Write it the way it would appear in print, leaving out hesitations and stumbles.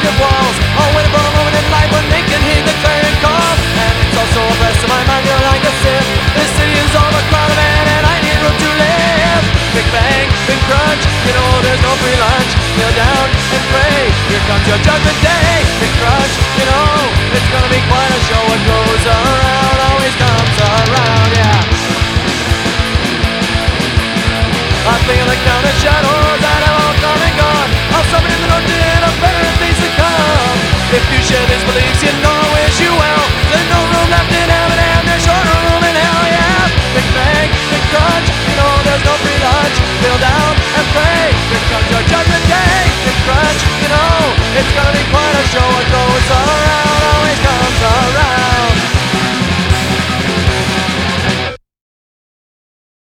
destructive walls, all waiting for a moment in life when they can hear the clarion call. And it's also a bless to my mind, you're like a sin. This city is overcrowded, man, and I need room to live. Big bang, big crunch, you know there's no free lunch. Kneel down and pray, here comes your judgment day. Big crush, you know it's gonna be quite a show. What goes around always comes around, yeah. I feel the count of shadows that have all come and gone. I'll summon in the north and a better days to come. If you share these beliefs, you know